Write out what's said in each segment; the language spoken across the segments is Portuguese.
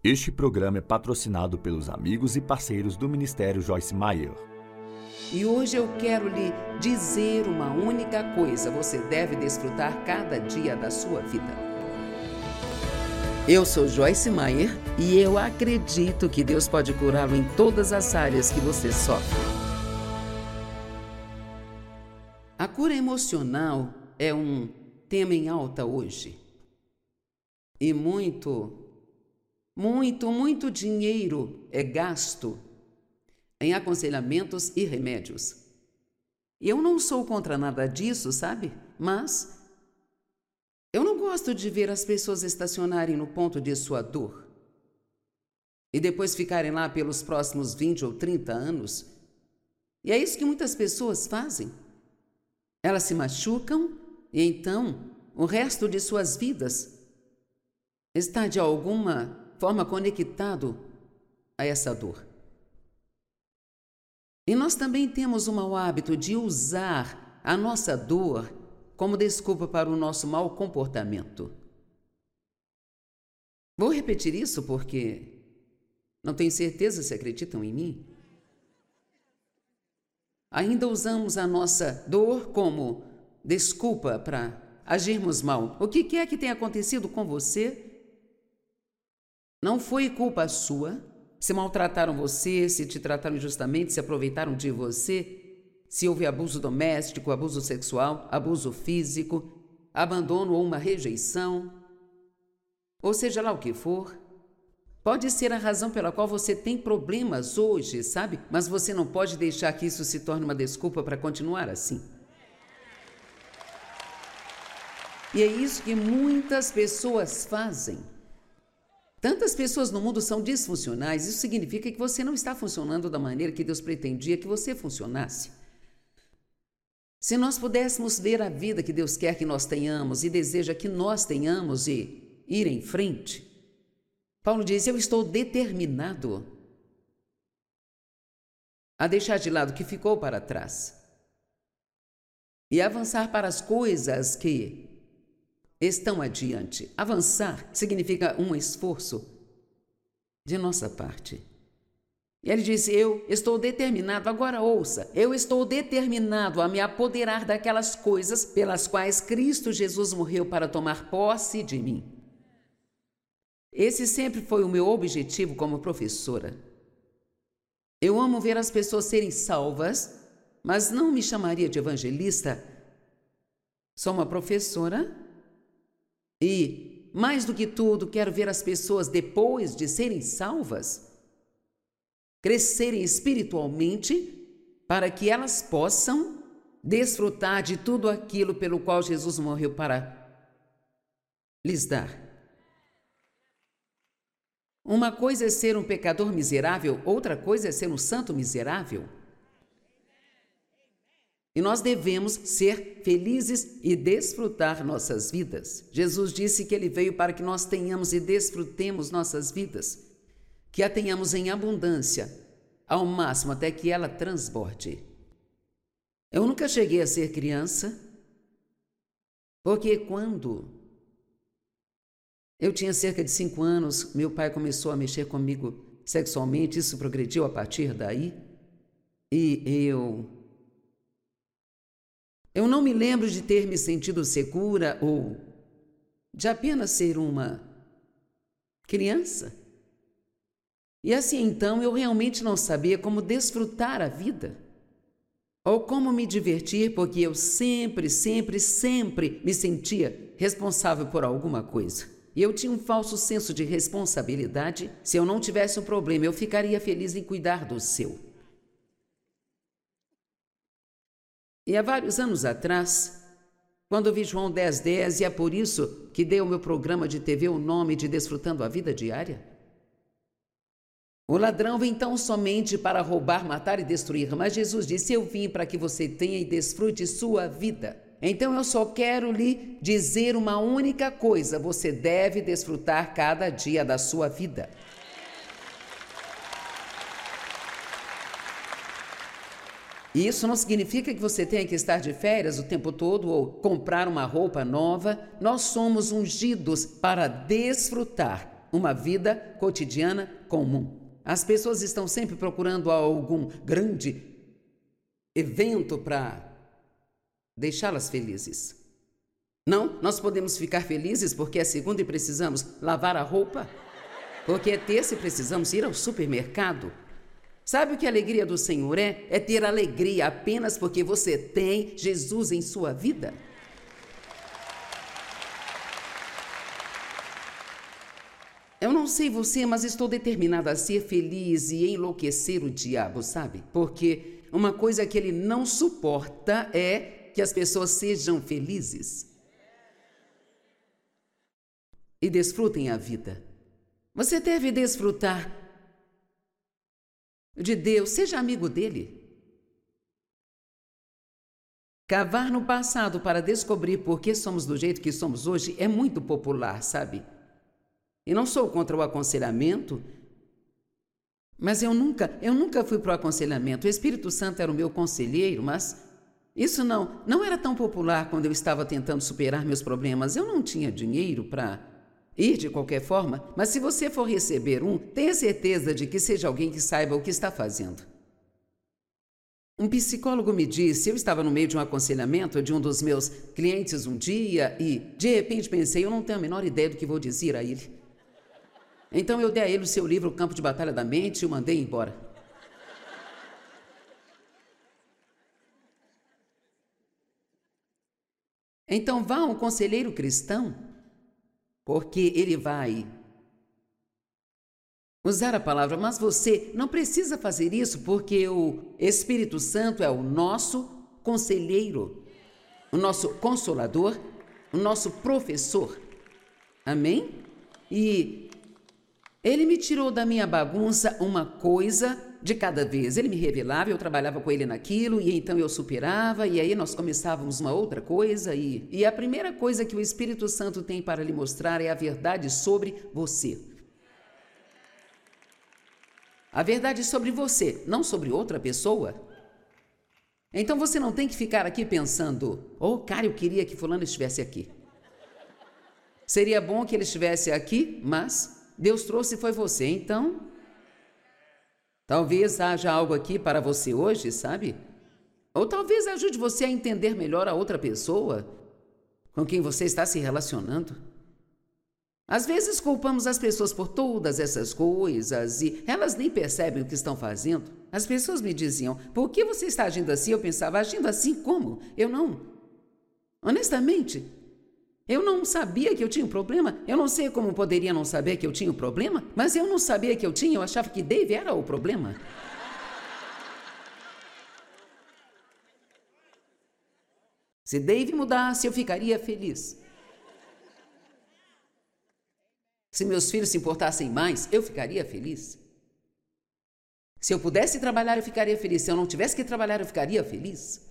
Este programa é patrocinado pelos amigos e parceiros do Ministério Joyce Meyer. E hoje eu quero lhe dizer uma única coisa: você deve desfrutar cada dia da sua vida. Eu sou Joyce Meyer e eu acredito que Deus pode curá-lo em todas as áreas que você sofre. A cura emocional é um tema em alta hoje. E muito dinheiro é gasto em aconselhamentos e remédios. E eu não sou contra nada disso, sabe? Mas eu não gosto de ver as pessoas estacionarem no ponto de sua dor e depois ficarem lá pelos próximos 20 ou 30 anos. E é isso que muitas pessoas fazem. Elas se machucam e então o resto de suas vidas está de alguma forma conectado a essa dor. E nós também temos o mau hábito de usar a nossa dor como desculpa para o nosso mau comportamento. Vou repetir isso porque não tenho certeza se acreditam em mim. Ainda usamos a nossa dor como desculpa para agirmos mal. O que quer que tenha acontecido com você não foi culpa sua. Se maltrataram você, se te trataram injustamente, se aproveitaram de você, se houve abuso doméstico, abuso sexual, abuso físico, abandono ou uma rejeição, ou seja lá o que for, pode ser a razão pela qual você tem problemas hoje, sabe? Mas você não pode deixar que isso se torne uma desculpa para continuar assim. E é isso que muitas pessoas fazem. Tantas pessoas no mundo são disfuncionais, isso significa que você não está funcionando da maneira que Deus pretendia que você funcionasse. Se nós pudéssemos ver a vida que Deus quer que nós tenhamos e deseja que nós tenhamos e ir em frente, Paulo diz: eu estou determinado a deixar de lado o que ficou para trás e avançar para as coisas que estão adiante. Avançar significa um esforço de nossa parte. E ele disse: eu estou determinado, agora ouça, eu estou determinado a me apoderar daquelas coisas pelas quais Cristo Jesus morreu para tomar posse de mim. Esse sempre foi o meu objetivo como professora. Eu amo ver as pessoas serem salvas, mas não me chamaria de evangelista. Sou uma professora. E, mais do que tudo, quero ver as pessoas, depois de serem salvas, crescerem espiritualmente para que elas possam desfrutar de tudo aquilo pelo qual Jesus morreu para lhes dar. Uma coisa é ser um pecador miserável, outra coisa é ser um santo miserável. E nós devemos ser felizes e desfrutar nossas vidas. Jesus disse que Ele veio para que nós tenhamos e desfrutemos nossas vidas, que a tenhamos em abundância, ao máximo até que ela transborde. Eu nunca cheguei a ser criança, porque quando eu tinha cerca de 5 anos, meu pai começou a mexer comigo sexualmente, isso progrediu a partir daí, e eu não me lembro de ter me sentido segura ou de apenas ser uma criança. E assim então eu realmente não sabia como desfrutar a vida ou como me divertir, porque eu sempre me sentia responsável por alguma coisa. E eu tinha um falso senso de responsabilidade. Se eu não tivesse um problema, eu ficaria feliz em cuidar do seu. E há vários anos atrás, quando eu vi João 10:10, e é por isso que dei ao meu programa de TV o nome de Desfrutando a Vida Diária. O ladrão vem tão somente para roubar, matar e destruir, mas Jesus disse: eu vim para que você tenha e desfrute sua vida. Então eu só quero lhe dizer uma única coisa: você deve desfrutar cada dia da sua vida. E isso não significa que você tenha que estar de férias o tempo todo ou comprar uma roupa nova. Nós somos ungidos para desfrutar uma vida cotidiana comum. As pessoas estão sempre procurando algum grande evento para deixá-las felizes. Não, nós podemos ficar felizes porque é segunda e precisamos lavar a roupa, porque é terça e precisamos ir ao supermercado. Sabe o que a alegria do Senhor é? É ter alegria apenas porque você tem Jesus em sua vida. Eu não sei você, mas estou determinada a ser feliz e enlouquecer o diabo, sabe? Porque uma coisa que ele não suporta é que as pessoas sejam felizes e desfrutem a vida. Você deve desfrutar de Deus, seja amigo dele. Cavar no passado para descobrir por que somos do jeito que somos hoje é muito popular, sabe? E não sou contra o aconselhamento, mas eu nunca fui para o aconselhamento. O Espírito Santo era o meu conselheiro, mas isso não era tão popular quando eu estava tentando superar meus problemas. Eu não tinha dinheiro para ir de qualquer forma, mas se você for receber tenha certeza de que seja alguém que saiba o que está fazendo. Um psicólogo me disse, eu estava no meio de um aconselhamento de um dos meus clientes um dia e, de repente, pensei, eu não tenho a menor ideia do que vou dizer a ele. Então eu dei a ele o seu livro, O Campo de Batalha da Mente, e o mandei embora. Então vá a um conselheiro cristão, porque ele vai usar a palavra, mas você não precisa fazer isso, porque o Espírito Santo é o nosso conselheiro, o nosso consolador, o nosso professor. Amém? E ele me tirou da minha bagunça uma coisa de cada vez. Ele me revelava, eu trabalhava com ele naquilo, e então eu superava, e aí nós começávamos uma outra coisa. E a primeira coisa que o Espírito Santo tem para lhe mostrar é a verdade sobre você. A verdade sobre você, não sobre outra pessoa. Então você não tem que ficar aqui pensando, cara, eu queria que fulano estivesse aqui. Seria bom que ele estivesse aqui, mas Deus trouxe e foi você, então talvez haja algo aqui para você hoje, sabe? Ou talvez ajude você a entender melhor a outra pessoa com quem você está se relacionando. Às vezes culpamos as pessoas por todas essas coisas e elas nem percebem o que estão fazendo. As pessoas me diziam, por que você está agindo assim? Eu pensava, agindo assim como? Honestamente, eu não sabia que eu tinha um problema. Eu não sei como poderia não saber que eu tinha um problema, mas eu não sabia que eu tinha, eu achava que Dave era o problema. Se Dave mudasse, eu ficaria feliz. Se meus filhos se importassem mais, eu ficaria feliz. Se eu pudesse trabalhar, eu ficaria feliz. Se eu não tivesse que trabalhar, eu ficaria feliz.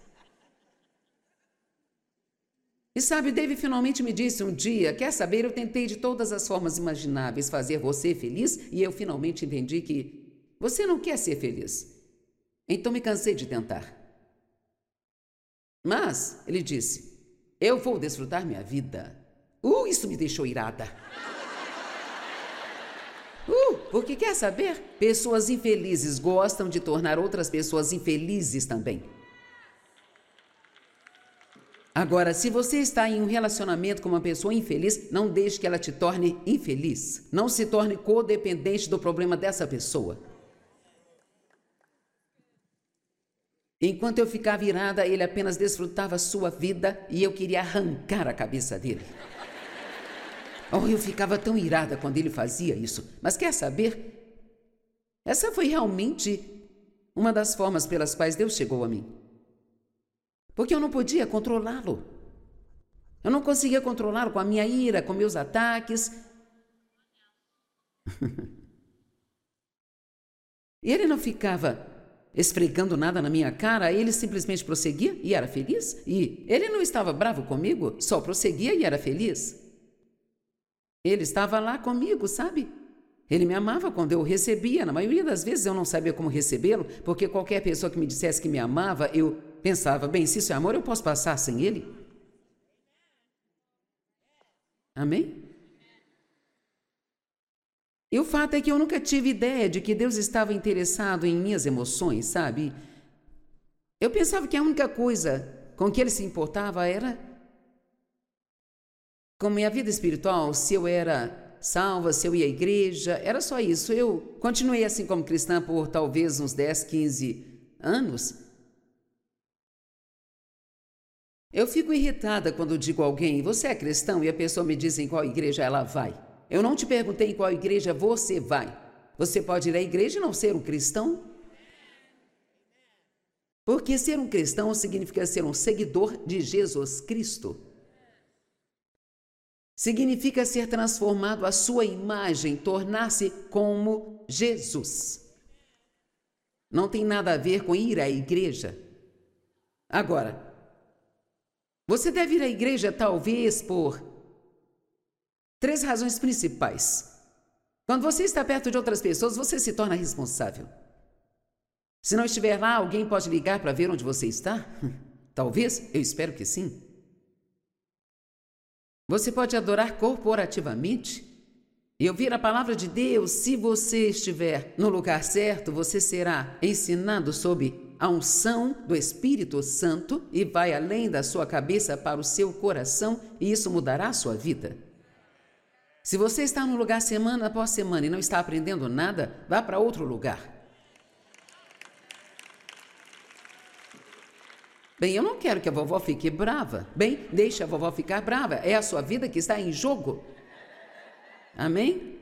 E sabe, Dave finalmente me disse um dia, quer saber, eu tentei de todas as formas imagináveis fazer você feliz e eu finalmente entendi que você não quer ser feliz. Então me cansei de tentar. Mas, ele disse, eu vou desfrutar minha vida. Isso me deixou irada. Porque quer saber? Pessoas infelizes gostam de tornar outras pessoas infelizes também. Agora, se você está em um relacionamento com uma pessoa infeliz, não deixe que ela te torne infeliz. Não se torne codependente do problema dessa pessoa. Enquanto eu ficava irada, ele apenas desfrutava sua vida e eu queria arrancar a cabeça dele. Eu ficava tão irada quando ele fazia isso. Mas quer saber? Essa foi realmente uma das formas pelas quais Deus chegou a mim. Porque eu não podia controlá-lo. Eu não conseguia controlá-lo com a minha ira, com meus ataques. E ele não ficava esfregando nada na minha cara, ele simplesmente prosseguia e era feliz. E ele não estava bravo comigo, só prosseguia e era feliz. Ele estava lá comigo, sabe? Ele me amava quando eu o recebia. Na maioria das vezes eu não sabia como recebê-lo, porque qualquer pessoa que me dissesse que me amava, eu pensava, bem, se isso é amor, eu posso passar sem ele. Amém? E o fato é que eu nunca tive ideia de que Deus estava interessado em minhas emoções, sabe? Eu pensava que a única coisa com que Ele se importava era com minha vida espiritual, se eu era salva, se eu ia à igreja, era só isso. Eu continuei assim como cristã por talvez uns 10, 15 anos. Eu fico irritada quando digo a alguém, você é cristão? E a pessoa me diz em qual igreja ela vai. Eu não te perguntei em qual igreja você vai. Você pode ir à igreja e não ser um cristão? Porque ser um cristão significa ser um seguidor de Jesus Cristo. Significa ser transformado à sua imagem, tornar-se como Jesus. Não tem nada a ver com ir à igreja. Agora, você deve ir à igreja talvez por 3 razões principais. Quando você está perto de outras pessoas, você se torna responsável. Se não estiver lá, alguém pode ligar para ver onde você está? Talvez, eu espero que sim. Você pode adorar corporativamente e ouvir a palavra de Deus. Se você estiver no lugar certo, você será ensinado sob a unção do Espírito Santo e vai além da sua cabeça para o seu coração, e isso mudará a sua vida. Se você está num lugar semana após semana e não está aprendendo nada, vá para outro lugar. Bem, eu não quero que a vovó fique brava. Bem, deixe a vovó ficar brava. É a sua vida que está em jogo. Amém?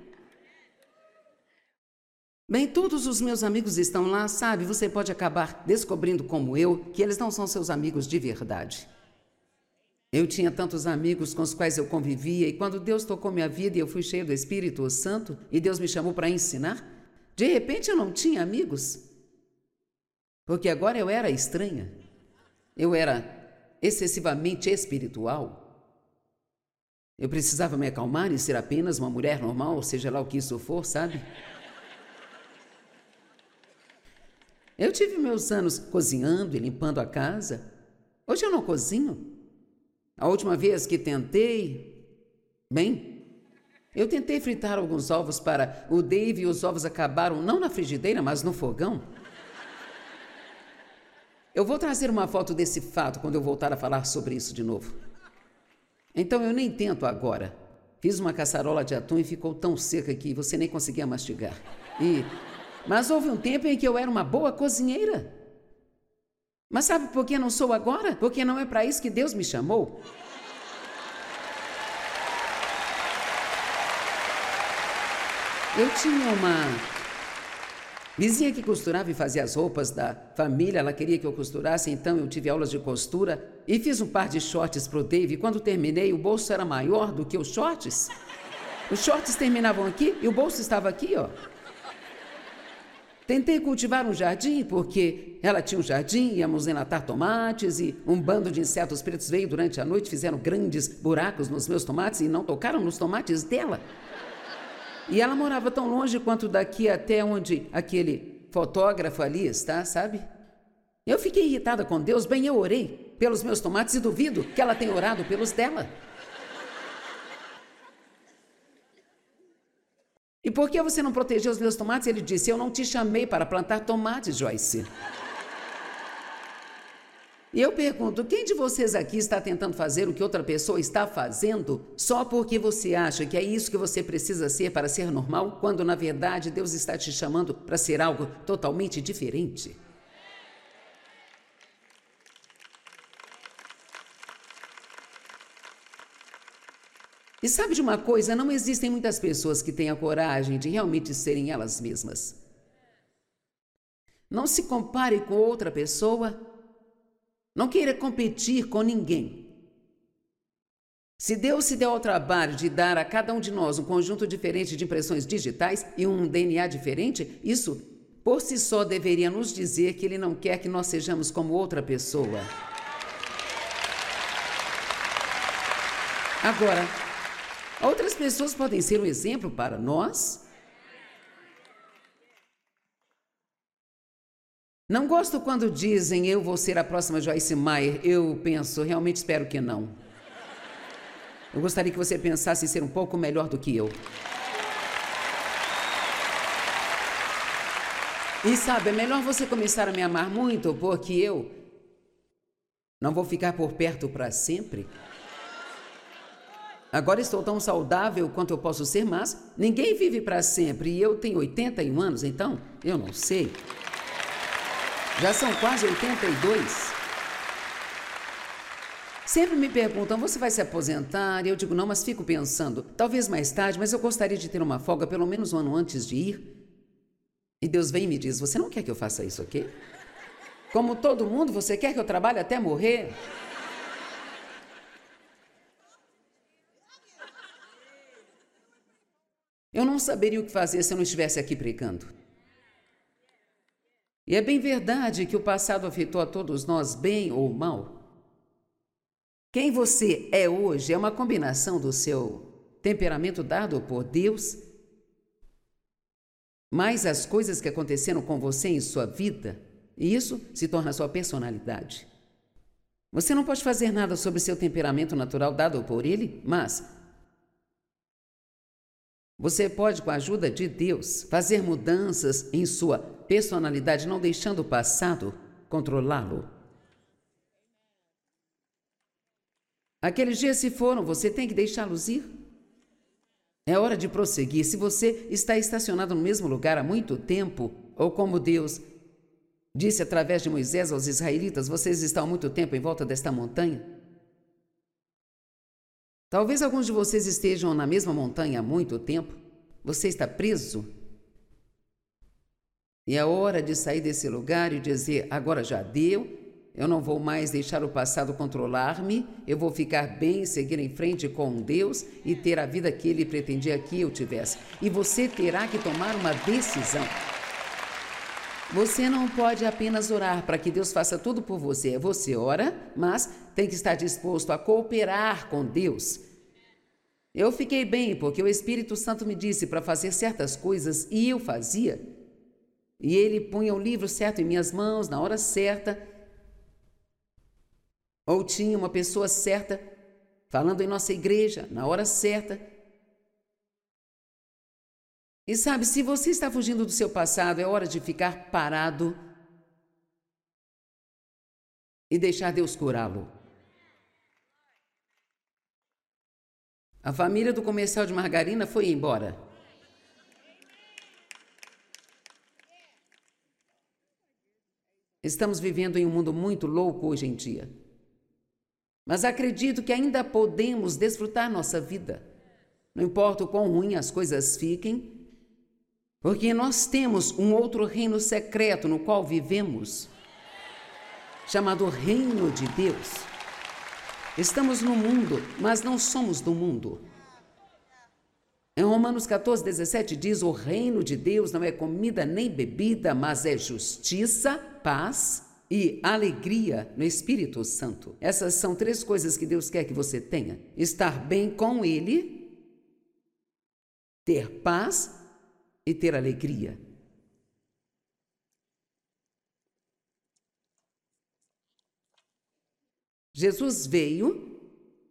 Bem, todos os meus amigos estão lá, sabe? Você pode acabar descobrindo, como eu, que eles não são seus amigos de verdade. Eu tinha tantos amigos com os quais eu convivia, e quando Deus tocou minha vida e eu fui cheio do Espírito Santo, e Deus me chamou para ensinar, de repente eu não tinha amigos. Porque agora eu era estranha. Eu era excessivamente espiritual. Eu precisava me acalmar e ser apenas uma mulher normal, seja lá o que isso for, sabe? Eu tive meus anos cozinhando e limpando a casa. Hoje eu não cozinho. A última vez que tentei... Bem, eu tentei fritar alguns ovos para o Dave e os ovos acabaram não na frigideira, mas no fogão. Eu vou trazer uma foto desse fato quando eu voltar a falar sobre isso de novo. Então eu nem tento agora. Fiz uma caçarola de atum e ficou tão seca que você nem conseguia mastigar. Mas houve um tempo em que eu era uma boa cozinheira. Mas sabe por que não sou agora? Porque não é para isso que Deus me chamou. Eu tinha uma vizinha que costurava e fazia as roupas da família. Ela queria que eu costurasse, então eu tive aulas de costura e fiz um par de shorts para o Dave. Quando terminei, o bolso era maior do que os shorts. Os shorts terminavam aqui e o bolso estava aqui, ó. Tentei cultivar um jardim, porque ela tinha um jardim, íamos enlatar tomates e um bando de insetos pretos veio durante a noite, fizeram grandes buracos nos meus tomates e não tocaram nos tomates dela. E ela morava tão longe quanto daqui até onde aquele fotógrafo ali está, sabe? Eu fiquei irritada com Deus. Bem, eu orei pelos meus tomates e duvido que ela tenha orado pelos dela. E por que você não protegeu os meus tomates? Ele disse, eu não te chamei para plantar tomates, Joyce. E eu pergunto, quem de vocês aqui está tentando fazer o que outra pessoa está fazendo só porque você acha que é isso que você precisa ser para ser normal, quando na verdade Deus está te chamando para ser algo totalmente diferente? E sabe de uma coisa? Não existem muitas pessoas que têm a coragem de realmente serem elas mesmas. Não se compare com outra pessoa. Não queira competir com ninguém. Se Deus se deu ao trabalho de dar a cada um de nós um conjunto diferente de impressões digitais e um DNA diferente, isso, por si só, deveria nos dizer que Ele não quer que nós sejamos como outra pessoa. Agora, outras pessoas podem ser um exemplo para nós. Não gosto quando dizem, eu vou ser a próxima Joyce Meyer. Eu penso, realmente espero que não. Eu gostaria que você pensasse em ser um pouco melhor do que eu. E sabe, é melhor você começar a me amar muito, porque eu não vou ficar por perto para sempre. Agora estou tão saudável quanto eu posso ser, mas ninguém vive para sempre. E eu tenho 81 anos, então eu não sei. Já são quase 82. Sempre me perguntam, você vai se aposentar? E eu digo, não, mas fico pensando, talvez mais tarde, mas eu gostaria de ter uma folga pelo menos um ano antes de ir. E Deus vem e me diz, você não quer que eu faça isso aqui? Como todo mundo, você quer que eu trabalhe até morrer? Eu não saberia o que fazer se eu não estivesse aqui pregando. E é bem verdade que o passado afetou a todos nós, bem ou mal. Quem você é hoje é uma combinação do seu temperamento dado por Deus, mais as coisas que aconteceram com você em sua vida, e isso se torna sua personalidade. Você não pode fazer nada sobre seu temperamento natural dado por ele, mas você pode, com a ajuda de Deus, fazer mudanças em sua personalidade, não deixando o passado controlá-lo. Aqueles dias se foram, você tem que deixá-los ir. É hora de prosseguir. Se você está estacionado no mesmo lugar há muito tempo, ou como Deus disse através de Moisés aos israelitas, vocês estão há muito tempo em volta desta montanha. Talvez alguns de vocês estejam na mesma montanha há muito tempo. Você está preso. E é hora de sair desse lugar e dizer, agora já deu. Eu não vou mais deixar o passado controlar-me, eu vou ficar bem, seguir em frente com Deus e ter a vida que Ele pretendia que eu tivesse. E você terá que tomar uma decisão. Você não pode apenas orar para que Deus faça tudo por você. Você ora, mas tem que estar disposto a cooperar com Deus. Eu fiquei bem porque o Espírito Santo me disse para fazer certas coisas e eu fazia. E Ele punha o livro certo em minhas mãos, na hora certa. Ou tinha uma pessoa certa falando em nossa igreja, na hora certa. E sabe, se você está fugindo do seu passado, é hora de ficar parado e deixar Deus curá-lo. A família do comercial de margarina foi embora. Estamos vivendo em um mundo muito louco hoje em dia. Mas acredito que ainda podemos desfrutar nossa vida. Não importa o quão ruim as coisas fiquem, porque nós temos um outro reino secreto no qual vivemos, chamado Reino de Deus. Estamos no mundo, mas não somos do mundo. Em Romanos 14:17 diz, o reino de Deus não é comida nem bebida, mas é justiça, paz e alegria no Espírito Santo. Essas são 3 coisas que Deus quer que você tenha. Estar bem com Ele, ter paz e ter alegria. Jesus veio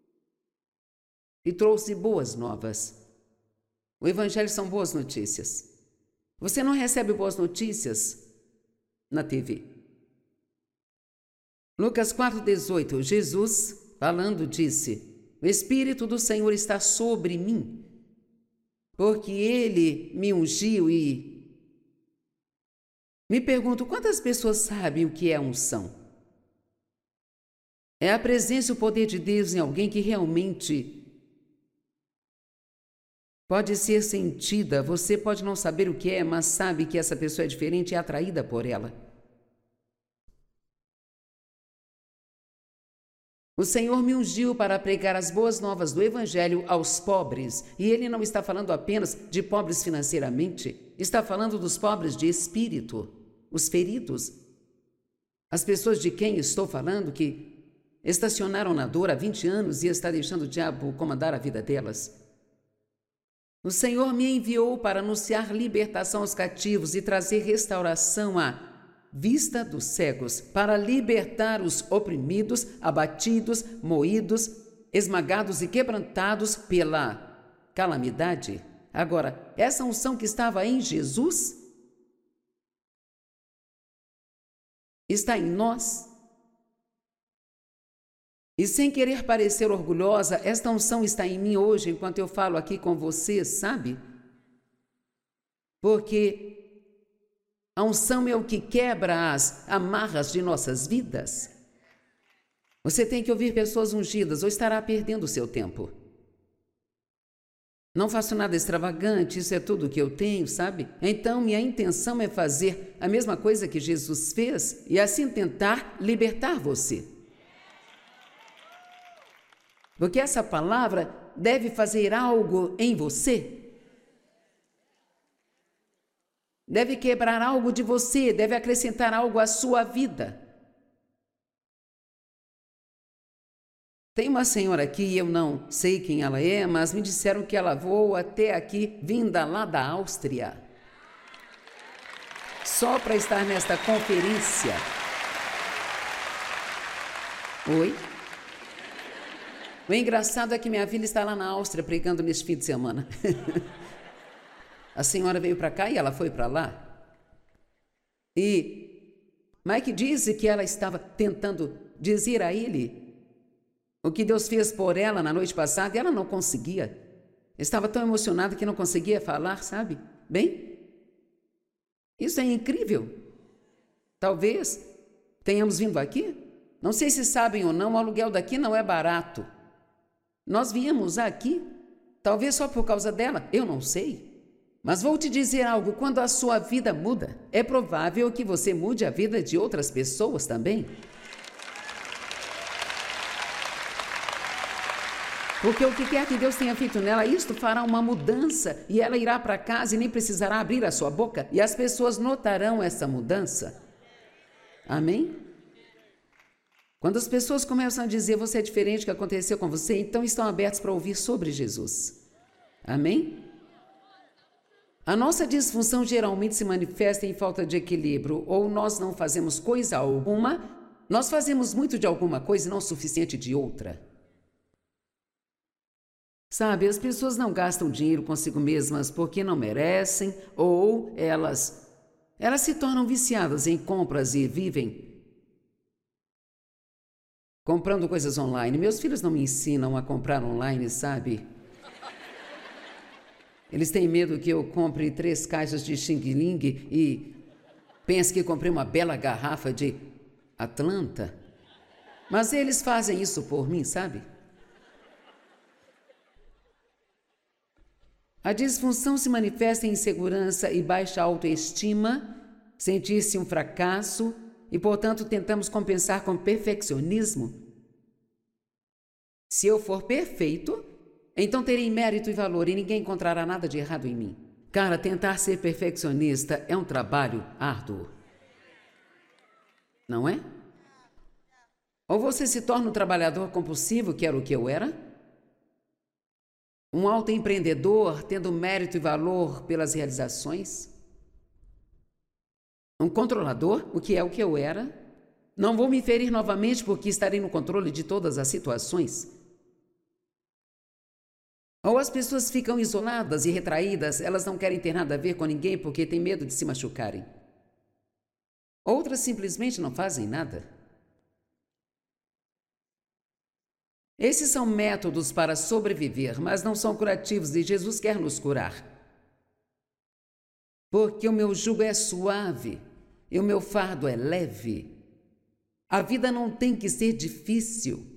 e trouxe boas novas. O Evangelho são boas notícias. Você não recebe boas notícias na TV. Lucas 4:18, Jesus, falando, disse, o Espírito do Senhor está sobre mim, porque Ele me ungiu e... Me pergunto, quantas pessoas sabem o que é unção? É a presença e o poder de Deus em alguém que realmente pode ser sentida. Você pode não saber o que é, mas sabe que essa pessoa é diferente e é atraída por ela. O Senhor me ungiu para pregar as boas novas do Evangelho aos pobres. E Ele não está falando apenas de pobres financeiramente, está falando dos pobres de espírito, os feridos. As pessoas de quem estou falando que estacionaram na dor há 20 anos e está deixando o diabo comandar a vida delas. O Senhor me enviou para anunciar libertação aos cativos e trazer restauração à vista dos cegos, para libertar os oprimidos, abatidos, moídos, esmagados e quebrantados pela calamidade. Agora, essa unção que estava em Jesus está em nós. E sem querer parecer orgulhosa, esta unção está em mim hoje, enquanto eu falo aqui com vocês, sabe? Porque a unção é o que quebra as amarras de nossas vidas. Você tem que ouvir pessoas ungidas ou estará perdendo o seu tempo. Não faço nada extravagante, isso é tudo que eu tenho, sabe? Então, minha intenção é fazer a mesma coisa que Jesus fez e assim tentar libertar você. Porque essa palavra deve fazer algo em você. Deve quebrar algo de você, deve acrescentar algo à sua vida. Tem uma senhora aqui, eu não sei quem ela é, mas me disseram que ela voa até aqui, vinda lá da Áustria, só para estar nesta conferência. Oi? O engraçado é que minha filha está lá na Áustria pregando neste fim de semana. A senhora veio para cá e ela foi para lá. E Mike disse que ela estava tentando dizer a ele o que Deus fez por ela na noite passada e ela não conseguia. Estava tão emocionada que não conseguia falar, sabe? Bem, isso é incrível. Talvez tenhamos vindo aqui. Não sei se sabem ou não, o aluguel daqui não é barato. Nós viemos aqui, talvez só por causa dela, eu não sei. Mas vou te dizer algo, quando a sua vida muda, é provável que você mude a vida de outras pessoas também. Porque o que quer que Deus tenha feito nela, isto fará uma mudança e ela irá para casa e nem precisará abrir a sua boca e as pessoas notarão essa mudança. Amém? Quando as pessoas começam a dizer você é diferente do que aconteceu com você, então estão abertos para ouvir sobre Jesus. Amém? A nossa disfunção geralmente se manifesta em falta de equilíbrio, ou nós não fazemos coisa alguma, nós fazemos muito de alguma coisa e não o suficiente de outra. Sabe, as pessoas não gastam dinheiro consigo mesmas porque não merecem, ou elas se tornam viciadas em compras e vivem comprando coisas online. Meus filhos não me ensinam a comprar online, sabe? Eles têm medo que eu compre 3 caixas de Xing Ling e pense que comprei uma bela garrafa de Atlanta. Mas eles fazem isso por mim, sabe? A disfunção se manifesta em insegurança e baixa autoestima, sentir-se um fracasso e, portanto, tentamos compensar com perfeccionismo. Se eu for perfeito, então terei mérito e valor e ninguém encontrará nada de errado em mim. Cara, tentar ser perfeccionista é um trabalho árduo. Não é? Ou você se torna um trabalhador compulsivo, que era o que eu era, um autoempreendedor tendo mérito e valor pelas realizações, um controlador, o que é o que eu era, não vou me ferir novamente porque estarei no controle de todas as situações. Ou as pessoas ficam isoladas e retraídas, elas não querem ter nada a ver com ninguém porque têm medo de se machucarem. Outras simplesmente não fazem nada. Esses são métodos para sobreviver, mas não são curativos e Jesus quer nos curar. Porque o meu jugo é suave e o meu fardo é leve. A vida não tem que ser difícil.